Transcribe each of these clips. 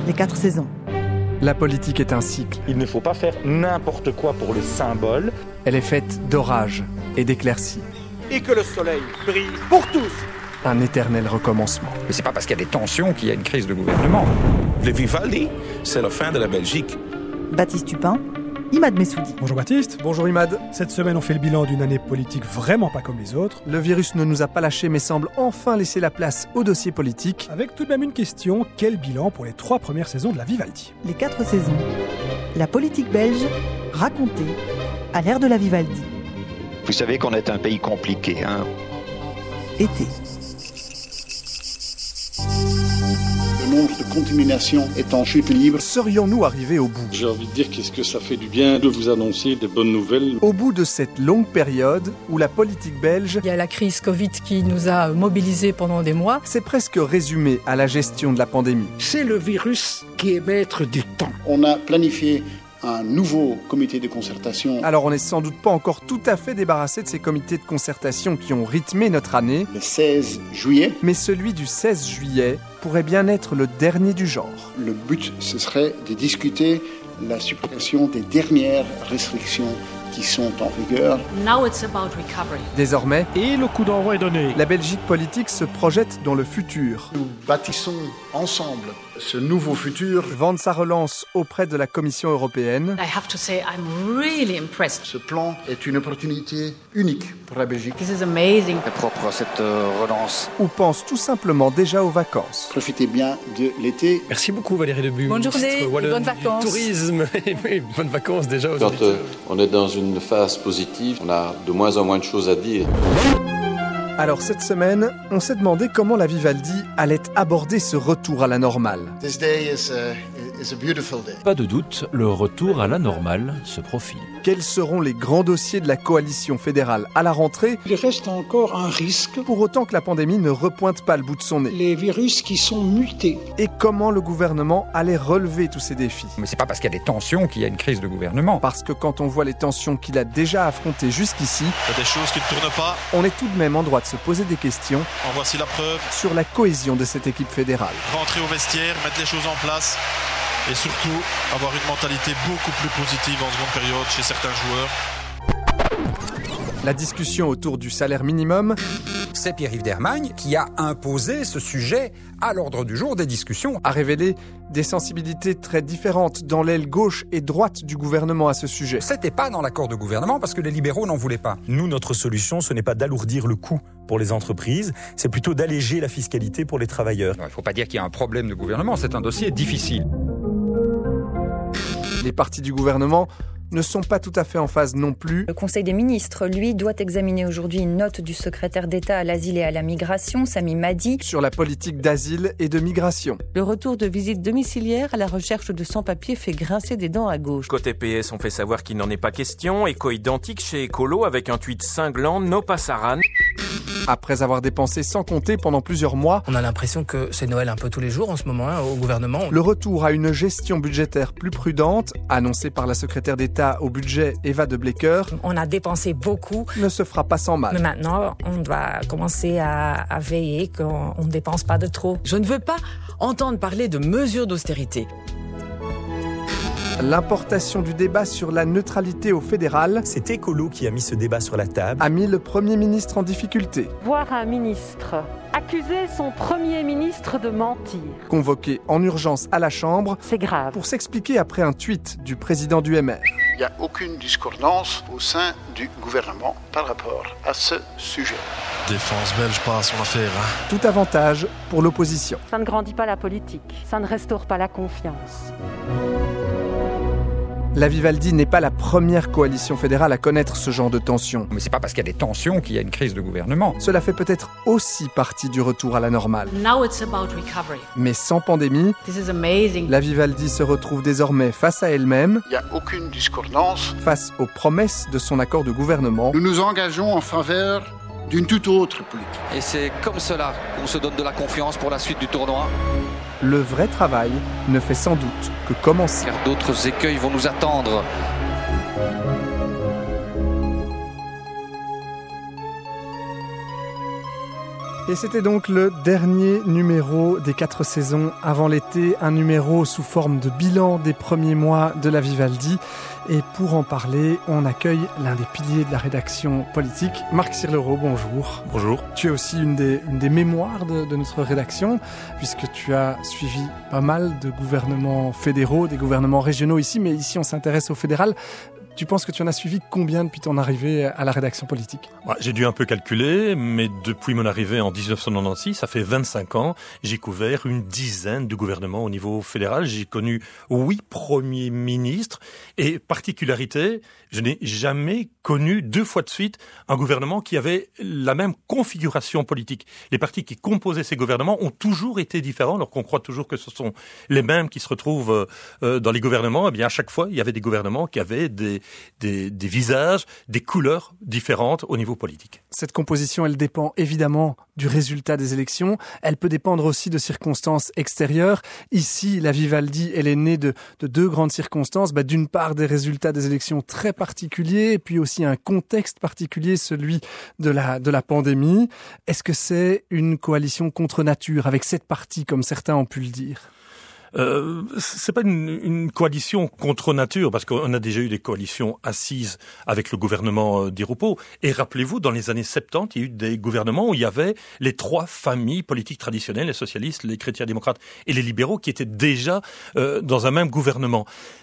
Les 4 saisons. La politique est un cycle. Il ne faut pas faire n'importe quoi pour le symbole. Elle est faite d'orages et d'éclaircies. Et que le soleil brille pour tous. Un éternel recommencement. Mais c'est pas parce qu'il y a des tensions qu'il y a une crise de gouvernement. Le Vivaldi, c'est la fin de la Belgique. Baptiste Tupin, Imad Messoudi. Bonjour Baptiste. Bonjour Imad. Cette semaine, on fait le bilan d'une année politique vraiment pas comme les autres. Le virus ne nous a pas lâchés mais semble enfin laisser la place au dossier politique. Avec tout de même une question, quel bilan pour les 3 premières saisons de la Vivaldi ? Les 4 saisons. La politique belge racontée à l'ère de la Vivaldi. Vous savez qu'on est un pays compliqué, hein ? Été. Le nombre de contaminations est en chute libre. Serions-nous arrivés au bout ? J'ai envie de dire qu'est-ce que ça fait du bien de vous annoncer des bonnes nouvelles. Au bout de cette longue période où la politique belge... Il y a la crise Covid qui nous a mobilisés pendant des mois. C'est presque résumé à la gestion de la pandémie. C'est le virus qui est maître du temps. On a planifié un nouveau comité de concertation. Alors on n'est sans doute pas encore tout à fait débarrassé de ces comités de concertation qui ont rythmé notre année. Le 16 juillet. Mais celui du 16 juillet pourrait bien être le dernier du genre. Le but, ce serait de discuter la suppression des dernières restrictions qui sont en vigueur. Now it's about recovery. Désormais, et le coup d'envoi est donné. La Belgique politique se projette dans le futur. Nous bâtissons ensemble ce nouveau futur. Vendre sa relance auprès de la Commission européenne. I have to say I'm really impressed. Ce plan est une opportunité unique pour la Belgique. This is amazing. C'est propre cette relance. Ou pense tout simplement déjà aux vacances. Profitez bien de l'été. Merci beaucoup Valérie Debu. Bonne journée, bonnes vacances. Tourisme, et bonnes vacances déjà. Quand on est dans une phase positive, on a de moins en moins de choses à dire. Alors cette semaine, on s'est demandé comment la Vivaldi allait aborder ce retour à la normale. This day is a beautiful day. Pas de doute, le retour à la normale se profile. Quels seront les grands dossiers de la coalition fédérale à la rentrée ? Il reste encore un risque. Pour autant que la pandémie ne repointe pas le bout de son nez. Les virus qui sont mutés. Et comment le gouvernement allait relever tous ces défis ? Mais c'est pas parce qu'il y a des tensions qu'il y a une crise de gouvernement. Parce que quand on voit les tensions qu'il a déjà affrontées jusqu'ici, il y a des choses qui ne tournent pas. On est tout de même en droit de se poser des questions. En voici la preuve. Sur la cohésion de cette équipe fédérale. Rentrer au vestiaire, mettre les choses en place. Et surtout, avoir une mentalité beaucoup plus positive en seconde période chez certains joueurs. La discussion autour du salaire minimum. C'est Pierre-Yves Dermagne qui a imposé ce sujet à l'ordre du jour des discussions. A révélé des sensibilités très différentes dans l'aile gauche et droite du gouvernement à ce sujet. C'était pas dans l'accord de gouvernement parce que les libéraux n'en voulaient pas. Nous, notre solution, ce n'est pas d'alourdir le coût pour les entreprises, c'est plutôt d'alléger la fiscalité pour les travailleurs. Il ne faut pas dire qu'il y a un problème de gouvernement, c'est un dossier difficile. Les partis du gouvernement ne sont pas tout à fait en phase non plus. Le Conseil des ministres, lui, doit examiner aujourd'hui une note du secrétaire d'État à l'asile et à la migration, Sami Madi, sur la politique d'asile et de migration. Le retour de visite domiciliaire à la recherche de sans-papiers fait grincer des dents à gauche. Côté PS, on fait savoir qu'il n'en est pas question. Écho identique chez Écolo avec un tweet cinglant, no passaran. Après avoir dépensé sans compter pendant plusieurs mois, on a l'impression que c'est Noël un peu tous les jours en ce moment au gouvernement. Le retour à une gestion budgétaire plus prudente, annoncée par la secrétaire d'État au budget Eva de Blecker, on a dépensé beaucoup, ne se fera pas sans mal. Mais maintenant, on doit commencer à veiller qu'on ne dépense pas de trop. Je ne veux pas entendre parler de mesures d'austérité. L'importation du débat sur la neutralité au fédéral, c'est Écolo qui a mis ce débat sur la table, a mis le Premier ministre en difficulté. Voir un ministre accuser son Premier ministre de mentir. Convoqué en urgence à la Chambre, c'est grave. Pour s'expliquer après un tweet du président du MR. Il n'y a aucune discordance au sein du gouvernement par rapport à ce sujet. Défense belge pas à son affaire. Tout avantage pour l'opposition. Ça ne grandit pas la politique, ça ne restaure pas la confiance. La Vivaldi n'est pas la première coalition fédérale à connaître ce genre de tension. Mais c'est pas parce qu'il y a des tensions qu'il y a une crise de gouvernement. Cela fait peut-être aussi partie du retour à la normale. Now it's about recovery. Mais sans pandémie, This is amazing. La Vivaldi se retrouve désormais face à elle-même. Il n'y a aucune discordance. Face aux promesses de son accord de gouvernement. Nous nous engageons en faveur d'une toute autre politique. Et c'est comme cela qu'on se donne de la confiance pour la suite du tournoi. Le vrai travail ne fait sans doute que commencer. Car d'autres écueils vont nous attendre. Et c'était donc le dernier numéro des 4 saisons avant l'été, un numéro sous forme de bilan des premiers mois de la Vivaldi. Et pour en parler, on accueille l'un des piliers de la rédaction politique, Marc Sirlereau, bonjour. Bonjour. Tu es aussi une des mémoires de notre rédaction, puisque tu as suivi pas mal de gouvernements fédéraux, des gouvernements régionaux ici, mais ici on s'intéresse au fédéral. Tu penses que tu en as suivi combien depuis ton arrivée à la rédaction politique ? J'ai dû un peu calculer, mais depuis mon arrivée en 1996, ça fait 25 ans, j'ai couvert une dizaine de gouvernements au niveau fédéral. J'ai connu 8 premiers ministres et particularité, je n'ai jamais connu 2 fois de suite un gouvernement qui avait la même configuration politique. Les partis qui composaient ces gouvernements ont toujours été différents, alors qu'on croit toujours que ce sont les mêmes qui se retrouvent dans les gouvernements. Eh bien, à chaque fois, il y avait des gouvernements qui avaient des visages, des couleurs différentes au niveau politique. Cette composition, elle dépend évidemment du résultat des élections. Elle peut dépendre aussi de circonstances extérieures. Ici, la Vivaldi, elle est née de 2 grandes circonstances. D'une part, des résultats des élections très particuliers, et puis aussi un contexte particulier, celui de la pandémie. Est-ce que c'est une coalition contre nature, avec 7 partis, comme certains ont pu le dire ? C'est pas une coalition contre nature, parce qu'on a déjà eu des coalitions assises avec le gouvernement Di Rupo. Et rappelez-vous, dans les années 70, il y a eu des gouvernements où il y avait les 3 familles politiques traditionnelles, les socialistes, les chrétiens-démocrates et les libéraux, qui étaient déjà dans un même gouvernement.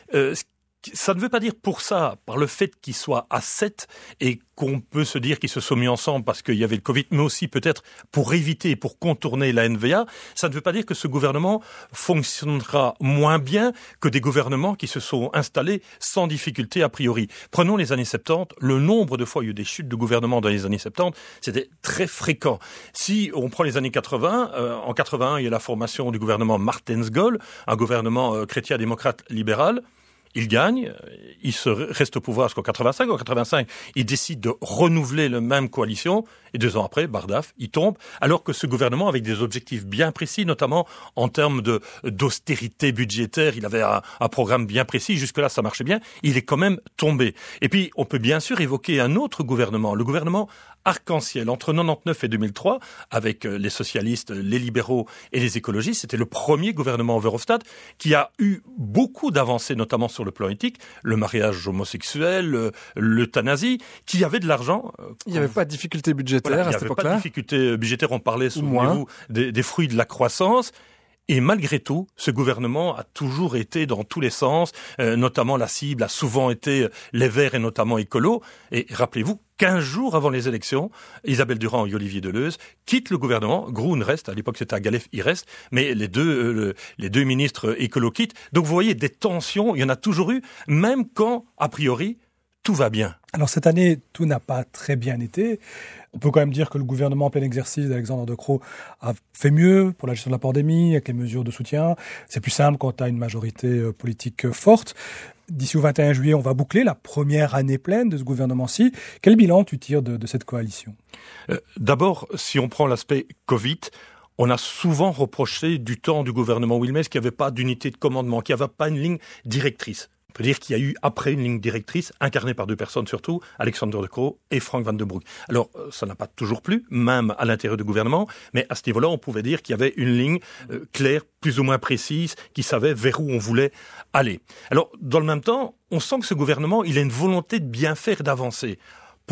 Ça ne veut pas dire pour ça, par le fait qu'ils soient à 7 et qu'on peut se dire qu'ils se sont mis ensemble parce qu'il y avait le Covid, mais aussi peut-être pour éviter, pour contourner la NVA, ça ne veut pas dire que ce gouvernement fonctionnera moins bien que des gouvernements qui se sont installés sans difficulté a priori. Prenons les années 70, le nombre de fois où il y a eu des chutes de gouvernement dans les années 70, c'était très fréquent. Si on prend les années 80, en 81, il y a la formation du gouvernement Martens-Goll, un gouvernement chrétien-démocrate libéral. Il gagne, il se reste au pouvoir jusqu'en 85. En 85, il décide de renouveler la même coalition. Et 2 ans après, bardaf, il tombe. Alors que ce gouvernement, avec des objectifs bien précis, notamment en termes d'austérité budgétaire, il avait un programme bien précis. Jusque-là, ça marchait bien. Il est quand même tombé. Et puis, on peut bien sûr évoquer un autre gouvernement, le gouvernement arc-en-ciel. Entre 99 et 2003, avec les socialistes, les libéraux et les écologistes, c'était le premier gouvernement Verhofstadt qui a eu beaucoup d'avancées, notamment sur le plan éthique, le mariage homosexuel, l'euthanasie, qui avait de l'argent. Il n'y avait pas de difficulté budgétaire à cette époque-là. Il n'y avait pas de difficulté budgétaire, on parlait, souvenez-vous, des fruits de la croissance. Et malgré tout, ce gouvernement a toujours été dans tous les sens, notamment la cible a souvent été les Verts et notamment écolo. Et rappelez-vous, 15 jours avant les élections, Isabelle Durand et Olivier Deleuze quittent le gouvernement. Groen reste, à l'époque c'était à Galef, il reste, mais les deux ministres écolo quittent. Donc vous voyez, des tensions, il y en a toujours eu, même quand, a priori, tout va bien. Alors cette année, tout n'a pas très bien été. On peut quand même dire que le gouvernement en plein exercice d'Alexandre De Croo a fait mieux pour la gestion de la pandémie, avec les mesures de soutien. C'est plus simple quand tu as une majorité politique forte. D'ici au 21 juillet, on va boucler la première année pleine de ce gouvernement-ci. Quel bilan tu tires de cette coalition ? D'abord, si on prend l'aspect Covid, on a souvent reproché du temps du gouvernement Wilmès qu'il n'y avait pas d'unité de commandement, qu'il n'y avait pas une ligne directrice. On peut dire qu'il y a eu après une ligne directrice, incarnée par 2 personnes surtout, Alexandre De Croo et Frank Van den Broek. Alors, ça n'a pas toujours plu, même à l'intérieur du gouvernement, mais à ce niveau-là, on pouvait dire qu'il y avait une ligne claire, plus ou moins précise, qui savait vers où on voulait aller. Alors, dans le même temps, on sent que ce gouvernement, il a une volonté de bien faire et d'avancer. Pourquoi ?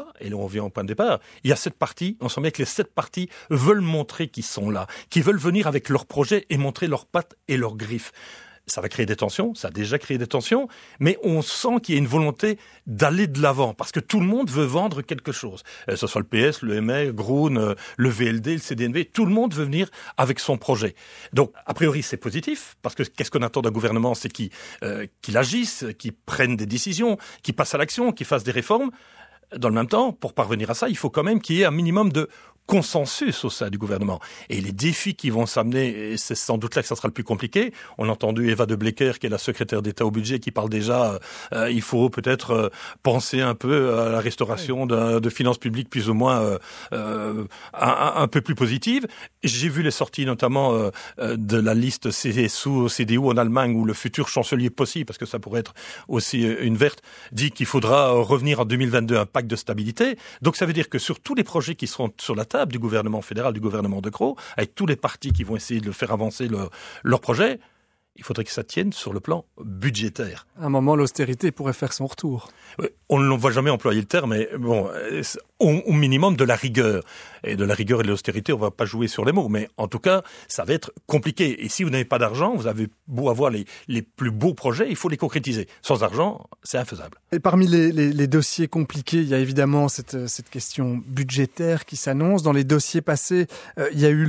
Et là, on vient au point de départ. Il y a 7 partis. On sent bien que les 7 partis veulent montrer qu'ils sont là, qu'ils veulent venir avec leurs projets et montrer leurs pattes et leurs griffes. Ça va créer des tensions, ça a déjà créé des tensions, mais on sent qu'il y a une volonté d'aller de l'avant, parce que tout le monde veut vendre quelque chose. Que ce soit le PS, le MR, Groen, le VLD, le CDNV, tout le monde veut venir avec son projet. Donc, a priori, c'est positif, parce que qu'est-ce qu'on attend d'un gouvernement ? C'est qu'il agisse, qu'il prenne des décisions, qu'il passe à l'action, qu'il fasse des réformes. Dans le même temps, pour parvenir à ça, il faut quand même qu'il y ait un minimum de consensus au sein du gouvernement. Et les défis qui vont s'amener, et c'est sans doute là que ça sera le plus compliqué. On a entendu Eva de Blecker, qui est la secrétaire d'État au budget, qui parle déjà, il faut peut-être penser un peu à la restauration de finances publiques plus ou moins un peu plus positive. J'ai vu les sorties notamment de la liste CSU-CDU en Allemagne, où le futur chancelier possible, parce que ça pourrait être aussi une verte, dit qu'il faudra revenir en 2022 un pacte de stabilité. Donc ça veut dire que sur tous les projets qui seront sur la table, responsables du gouvernement fédéral, du gouvernement De Croo, avec tous les partis qui vont essayer de faire avancer leur projet, il faudrait que ça tienne sur le plan budgétaire. À un moment, l'austérité pourrait faire son retour. On ne va jamais employer le terme, mais bon, au minimum de la rigueur. Et de la rigueur et de l'austérité, on ne va pas jouer sur les mots, mais en tout cas, ça va être compliqué. Et si vous n'avez pas d'argent, vous avez beau avoir les plus beaux projets, il faut les concrétiser. Sans argent, c'est infaisable. Et parmi les dossiers compliqués, il y a évidemment cette question budgétaire qui s'annonce. Dans les dossiers passés, il y a eu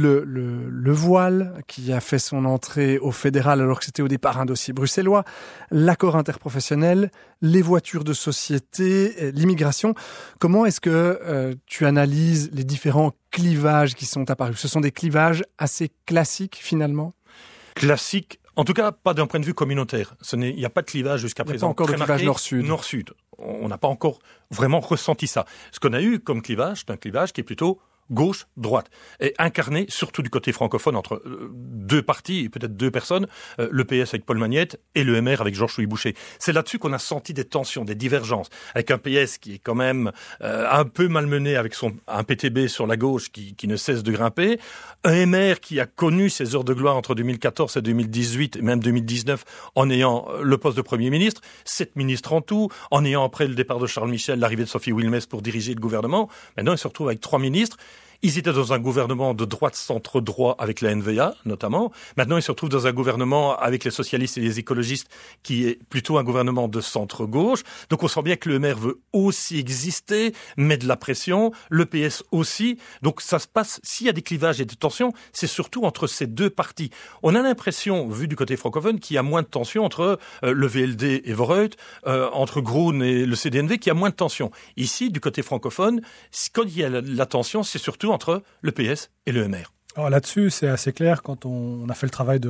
le voile qui a fait son entrée au fédéral alors que c'était au départ un dossier bruxellois, l'accord interprofessionnel, les voitures de société, l'immigration. Comment est-ce que tu analyses les différents clivages qui sont apparus? Ce sont des clivages assez classiques finalement? Classiques, en tout cas pas d'un point de vue communautaire. Il n'y a pas de clivage jusqu'à présent. Il n'y a pas encore de clivage nord-sud. Nord-sud. On n'a pas encore vraiment ressenti ça. Ce qu'on a eu comme clivage, c'est un clivage qui est plutôt gauche-droite, et incarné surtout du côté francophone entre deux partis, et peut-être deux personnes, le PS avec Paul Magnette et le MR avec Georges Louis-Boucher. C'est là-dessus qu'on a senti des tensions, des divergences, avec un PS qui est quand même un peu malmené avec un PTB sur la gauche qui ne cesse de grimper, un MR qui a connu ses heures de gloire entre 2014 et 2018, et même 2019, en ayant le poste de Premier ministre, 7 ministres en tout, en ayant après le départ de Charles Michel, l'arrivée de Sophie Wilmès pour diriger le gouvernement. Maintenant, il se retrouve avec 3 ministres. Ils étaient dans un gouvernement de droite centre-droit avec la NVA, notamment. Maintenant, ils se retrouvent dans un gouvernement avec les socialistes et les écologistes qui est plutôt un gouvernement de centre-gauche. Donc, on sent bien que le maire veut aussi exister, met de la pression, le PS aussi. Donc, ça se passe, s'il y a des clivages et des tensions, c'est surtout entre ces deux partis. On a l'impression, vu du côté francophone, qu'il y a moins de tensions entre le VLD et Voorhout, entre Groen et le CDNV, qu'il y a moins de tensions. Ici, du côté francophone, quand il y a la tension, c'est surtout entre le PS et le MR. Alors là-dessus, c'est assez clair quand on a fait le travail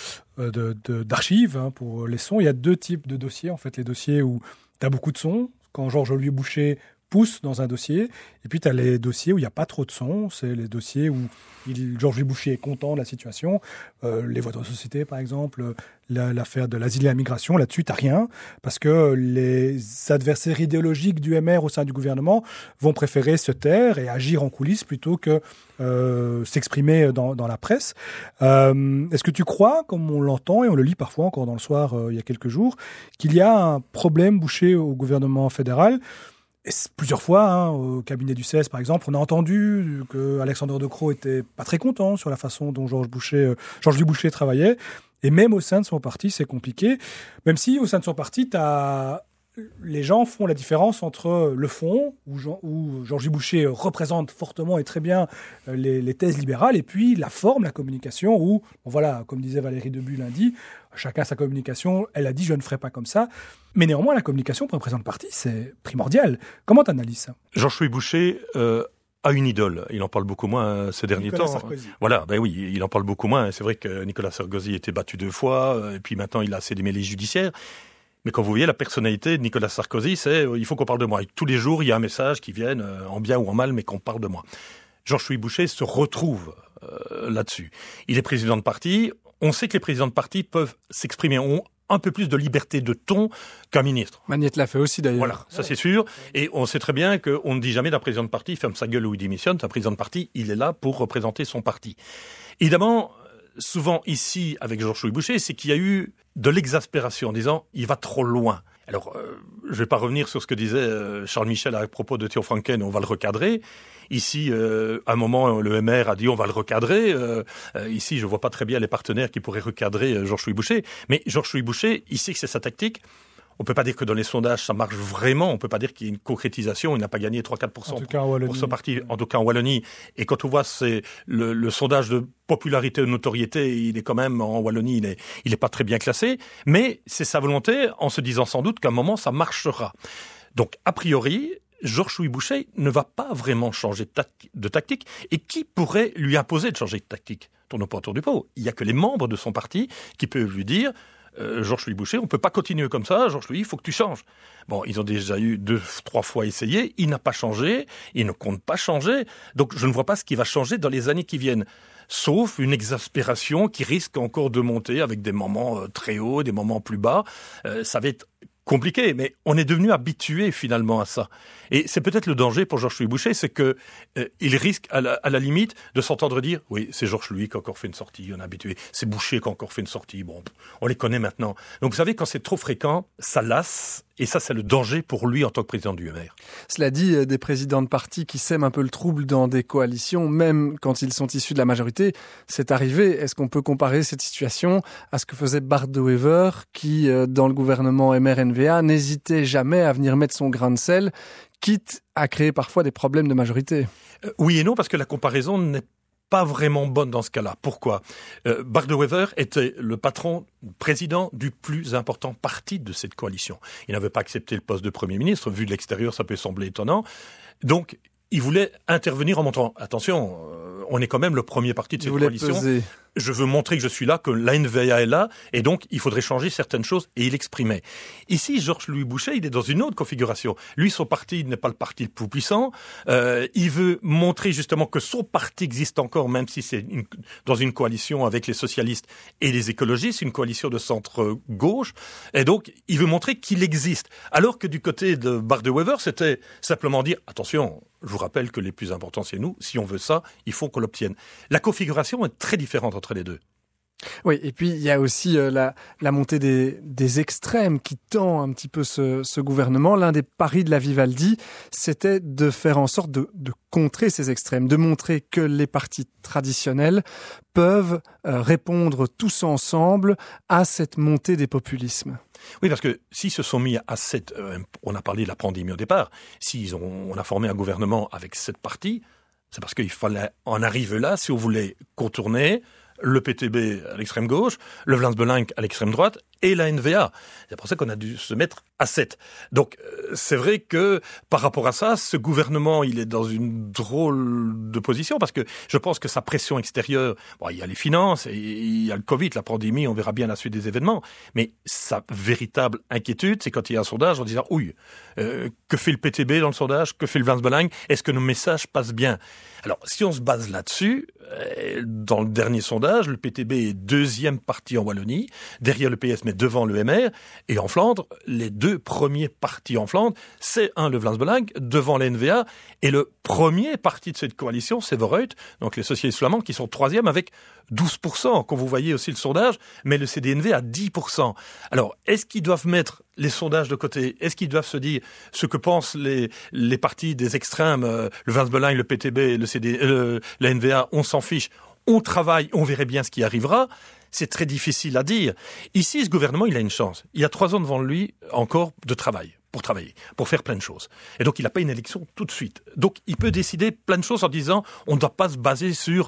d'archives pour les sons. Il y a 2 types de dossiers. En fait, les dossiers où tu as beaucoup de sons, quand Georges Louis-Boucher pousse dans un dossier. Et puis, tu as les dossiers où il n'y a pas trop de sons. C'est les dossiers où Georges Louis-Boucher est content de la situation. Les voitures de société, par exemple, l'affaire de l'asile et la migration. Là-dessus, tu n'as rien. Parce que les adversaires idéologiques du MR au sein du gouvernement vont préférer se taire et agir en coulisses plutôt que s'exprimer dans la presse. Est-ce que tu crois, comme on l'entend et on le lit parfois encore dans le soir il y a quelques jours, qu'il y a un problème Boucher au gouvernement fédéral? Et plusieurs fois, au cabinet du CES, par exemple, on a entendu que Alexandre De Croo était pas très content sur la façon dont Georges Louis-Boucher travaillait. Et même au sein de son parti, c'est compliqué. Même si, au sein de son parti, les gens font la différence entre le fond, où Georges Louis-Boucher représente fortement et très bien les thèses libérales, et puis la forme, la communication, où, voilà, comme disait Valérie Debu lundi, chacun sa communication, elle a dit « je ne ferai pas comme ça ». Mais néanmoins, la communication pour un président de parti, c'est primordial. Comment tu analyses ça? Georges Louis-Boucher a une idole. Il en parle beaucoup moins ces derniers temps. Sarkozy. Voilà, oui, il en parle beaucoup moins. C'est vrai que Nicolas Sarkozy a été battu 2 fois, et puis maintenant il a assez démêlés judiciaires. Mais quand vous voyez la personnalité de Nicolas Sarkozy, c'est il faut qu'on parle de moi. Et tous les jours, il y a un message qui vient, en bien ou en mal, mais qu'on parle de moi. Georges Louis-Boucher se retrouve là-dessus. Il est président de parti. On sait que les présidents de parti peuvent s'exprimer, ont un peu plus de liberté de ton qu'un ministre. Magnette l'a fait aussi d'ailleurs. Voilà, ça c'est sûr. Et on sait très bien qu'on ne dit jamais d'un président de parti, il ferme sa gueule ou il démissionne. Un président de parti, il est là pour représenter son parti. Évidemment, souvent ici, avec Georges Louis-Boucher, c'est qu'il y a eu de l'exaspération en disant « il va trop loin ». Alors, je ne vais pas revenir sur ce que disait Charles Michel à propos de Theo Franken, on va le recadrer. Ici, à un moment, le MR a dit on va le recadrer. Ici, je ne vois pas très bien les partenaires qui pourraient recadrer Georges Louis-Boucher. Mais Georges Louis-Boucher, il sait que c'est sa tactique. On ne peut pas dire que dans les sondages, ça marche vraiment. On ne peut pas dire qu'il y a une concrétisation. Il n'a pas gagné 3-4% pour ce parti, en tout cas en Wallonie. Et quand on voit le sondage de popularité ou de notoriété, il est quand même, en Wallonie, il n'est pas très bien classé. Mais c'est sa volonté, en se disant sans doute qu'à un moment, ça marchera. Donc, a priori, Georges Louis-Boucher ne va pas vraiment changer de tactique. Et qui pourrait lui imposer de changer de tactique? Tournons pas autour du pot. Il n'y a que les membres de son parti qui peuvent lui dire Georges Louis-Boucher, on ne peut pas continuer comme ça, Georges Louis, il faut que tu changes. Bon, ils ont déjà eu 2-3 fois essayé, il n'a pas changé, il ne compte pas changer, donc je ne vois pas ce qui va changer dans les années qui viennent. Sauf une exaspération qui risque encore de monter avec des moments très hauts, des moments plus bas. Ça va être compliqué, mais on est devenu habitué finalement à ça. Et c'est peut-être le danger pour Georges Louis Bouchet, c'est que il risque à la limite de s'entendre dire « Oui, c'est Georges Louis qui a encore fait une sortie, on est habitué. C'est Bouchet qui a encore fait une sortie. Bon, on les connaît maintenant. » Donc vous savez, quand c'est trop fréquent, ça lasse. Et ça, c'est le danger pour lui en tant que président du UMR. Cela dit, des présidents de partis qui sèment un peu le trouble dans des coalitions, même quand ils sont issus de la majorité, c'est arrivé. Est-ce qu'on peut comparer cette situation à ce que faisait Bart De Wever, qui, dans le gouvernement MR-NVA, n'hésitait jamais à venir mettre son grain de sel, quitte à créer parfois des problèmes de majorité? Oui et non, parce que la comparaison n'est pas vraiment bonne dans ce cas-là. Pourquoi ? Bart De Wever était le président du plus important parti de cette coalition. Il n'avait pas accepté le poste de Premier ministre. Vu de l'extérieur, ça peut sembler étonnant. Donc, il voulait intervenir en montrant, attention, on est quand même le premier parti de cette coalition. Peser. Je veux montrer que je suis là, que la NVA est là, et donc il faudrait changer certaines choses, et il exprimait. Ici, Georges Louis Bouchet, il est dans une autre configuration. Lui, son parti n'est pas le parti le plus puissant. Il veut montrer justement que son parti existe encore, même si c'est dans une coalition avec les socialistes et les écologistes, une coalition de centre-gauche. Et donc, il veut montrer qu'il existe. Alors que du côté de Bart De Wever, c'était simplement dire, attention, je vous rappelle que les plus importants, c'est nous. Si on veut ça, il faut qu'on l'obtienne. La configuration est très différente entre les deux. Oui, et puis il y a aussi la montée des extrêmes qui tend un petit peu ce gouvernement. L'un des paris de la Vivaldi, c'était de faire en sorte de contrer ces extrêmes, de montrer que les partis traditionnels peuvent répondre tous ensemble à cette montée des populismes. Oui, parce que s'ils se sont mis à on a parlé de la pandémie au départ, on a formé un gouvernement avec 7 partis, c'est parce qu'il fallait en arriver là si on voulait contourner le PTB à l'extrême gauche, le Vlaams-Belang à l'extrême droite et la NVA. C'est pour ça qu'on a dû se mettre à 7. Donc, c'est vrai que par rapport à ça, ce gouvernement, il est dans une drôle de position parce que je pense que sa pression extérieure, il y a les finances, et il y a le Covid, la pandémie, on verra bien la suite des événements, mais sa véritable inquiétude, c'est quand il y a un sondage en disant, que fait le PTB dans le sondage, que fait le Vlaams-Belang, est-ce que nos messages passent bien? Alors, si on se base là-dessus, dans le dernier sondage, le PTB est 2e parti en Wallonie, derrière le PS, mais devant le MR, et en Flandre, les 2 premiers partis en Flandre, c'est le Vlaams-Belang, devant la NVA, et le premier parti de cette coalition, c'est Vooruit, donc les socialistes flamands, qui sont 3e avec 12%, quand vous voyez aussi le sondage, mais le CD&V à 10%. Alors, est-ce qu'ils doivent mettre les sondages de côté? Est-ce qu'ils doivent se dire ce que pensent les partis des extrêmes, le Vlaams-Belang, le PTB, la NVA, on s'en fiche, on travaille, on verrait bien ce qui arrivera? C'est très difficile à dire. Ici, ce gouvernement, il a une chance. Il y a 3 ans devant lui encore de travail. Pour travailler, pour faire plein de choses. Et donc, il n'a pas une élection tout de suite. Donc, il peut décider plein de choses en disant on ne doit pas se baser sur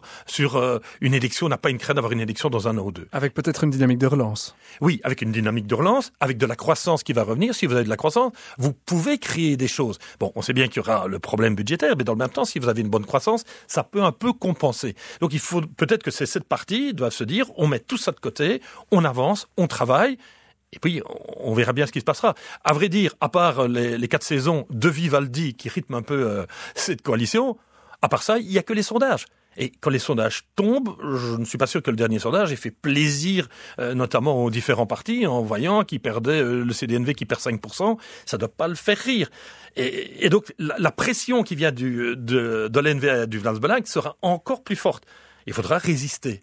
une élection, on n'a pas une crainte d'avoir une élection dans 1 an ou 2. Avec peut-être une dynamique de relance. Oui, avec une dynamique de relance, avec de la croissance qui va revenir. Si vous avez de la croissance, vous pouvez créer des choses. Bon, on sait bien qu'il y aura le problème budgétaire, mais dans le même temps, si vous avez une bonne croissance, ça peut un peu compenser. Donc, il faut peut-être que ces 7 partis doivent se dire on met tout ça de côté, on avance, on travaille. Et puis, on verra bien ce qui se passera. À vrai dire, à part les 4 saisons de Vivaldi qui rythment un peu cette coalition, à part ça, il n'y a que les sondages. Et quand les sondages tombent, je ne suis pas sûr que le dernier sondage ait fait plaisir, notamment aux différents partis, en voyant qu'ils perdaient le CD&V qui perd 5%, ça ne doit pas le faire rire. Et donc, la pression qui vient de l'NVA et du Vlaams-Belang sera encore plus forte. Il faudra résister.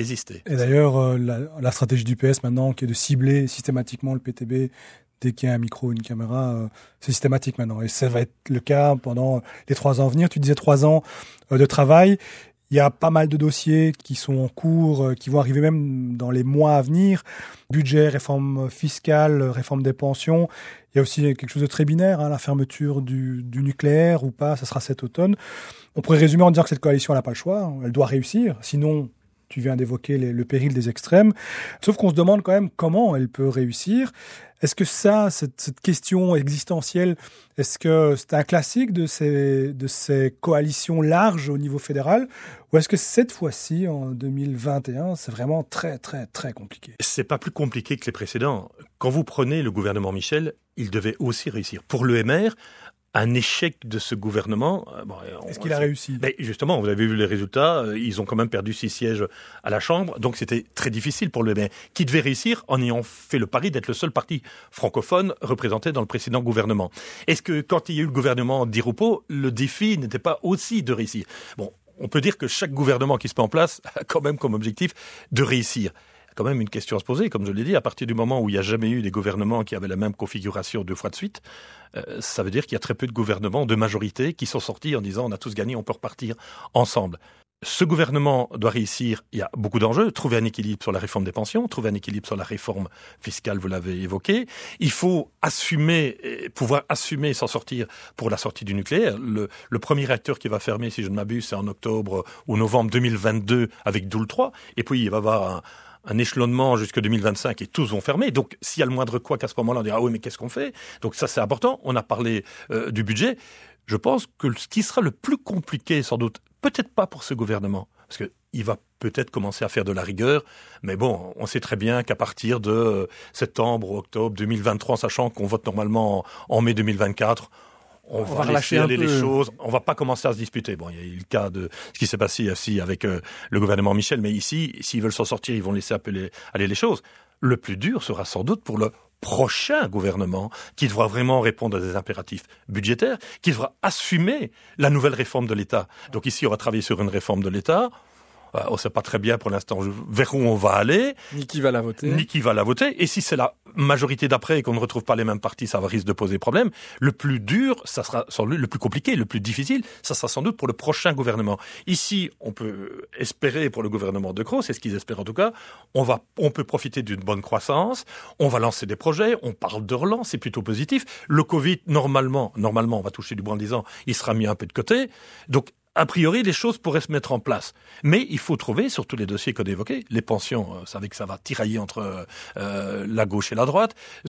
Et d'ailleurs, la stratégie du PS maintenant, qui est de cibler systématiquement le PTB dès qu'il y a un micro, une caméra, c'est systématique maintenant. Et ça va être le cas pendant les 3 ans à venir. Tu disais 3 ans de travail. Il y a pas mal de dossiers qui sont en cours, qui vont arriver même dans les mois à venir. Budget, réforme fiscale, réforme des pensions. Il y a aussi quelque chose de très binaire, la fermeture du nucléaire ou pas, ça sera cet automne. On pourrait résumer en disant que cette coalition, elle n'a pas le choix. Elle doit réussir. Sinon, tu viens d'évoquer le péril des extrêmes. Sauf qu'on se demande quand même comment elle peut réussir. Est-ce que cette question existentielle, est-ce que c'est un classique de ces coalitions larges au niveau fédéral? Ou est-ce que cette fois-ci, en 2021, c'est vraiment très, très, très compliqué? C'est pas plus compliqué que les précédents. Quand vous prenez le gouvernement Michel, il devait aussi réussir. Pour le MR, un échec de ce gouvernement. Est-ce qu'il a réussi ? Justement, vous avez vu les résultats, ils ont quand même perdu 6 sièges à la Chambre, donc c'était très difficile pour le qui devait réussir en ayant fait le pari d'être le seul parti francophone représenté dans le précédent gouvernement. Est-ce que quand il y a eu le gouvernement Di Rupo, le défi n'était pas aussi de réussir ? On peut dire que chaque gouvernement qui se met en place a quand même comme objectif de réussir. Quand même une question à se poser, comme je l'ai dit, à partir du moment où il n'y a jamais eu des gouvernements qui avaient la même configuration 2 fois de suite, ça veut dire qu'il y a très peu de gouvernements de majorité qui sont sortis en disant on a tous gagné, on peut repartir ensemble. Ce gouvernement doit réussir, il y a beaucoup d'enjeux, trouver un équilibre sur la réforme des pensions, trouver un équilibre sur la réforme fiscale, vous l'avez évoqué. Il faut pouvoir assumer et s'en sortir pour la sortie du nucléaire. Le premier réacteur qui va fermer, si je ne m'abuse, c'est en octobre ou novembre 2022 avec Doel 3, et puis il va y avoir un échelonnement jusqu'en 2025 et tous vont fermer. Donc, s'il y a le moindre couac à ce moment-là, on dira « Ah oui, mais qu'est-ce qu'on fait ?» Donc ça, c'est important. On a parlé du budget. Je pense que ce qui sera le plus compliqué, sans doute, peut-être pas pour ce gouvernement, parce qu'il va peut-être commencer à faire de la rigueur, mais bon, on sait très bien qu'à partir de septembre ou octobre 2023, sachant qu'on vote normalement en mai 2024, on va laisser aller les choses. On va pas commencer à se disputer. Bon, il y a eu le cas de ce qui s'est passé aussi avec le gouvernement Michel, mais ici, s'ils veulent s'en sortir, ils vont laisser aller les choses. Le plus dur sera sans doute pour le prochain gouvernement qui devra vraiment répondre à des impératifs budgétaires, qui devra assumer la nouvelle réforme de l'État. Donc ici, on va travailler sur une réforme de l'État. On ne sait pas très bien pour l'instant vers où on va aller. Ni qui va la voter. Et si c'est la majorité d'après et qu'on ne retrouve pas les mêmes partis, ça va risque de poser problème. Le plus dur, ça sera sans doute le plus compliqué, le plus difficile, ça sera sans doute pour le prochain gouvernement. Ici, on peut espérer pour le gouvernement De Croo, c'est ce qu'ils espèrent en tout cas, on peut profiter d'une bonne croissance, on va lancer des projets, on parle de relance, c'est plutôt positif. Le Covid, normalement, on va toucher du bois en disant, il sera mis un peu de côté. Donc, a priori, les choses pourraient se mettre en place. Mais il faut trouver, sur tous les dossiers qu'on a évoqués, les pensions, vous savez que ça va tirailler entre la gauche et la droite.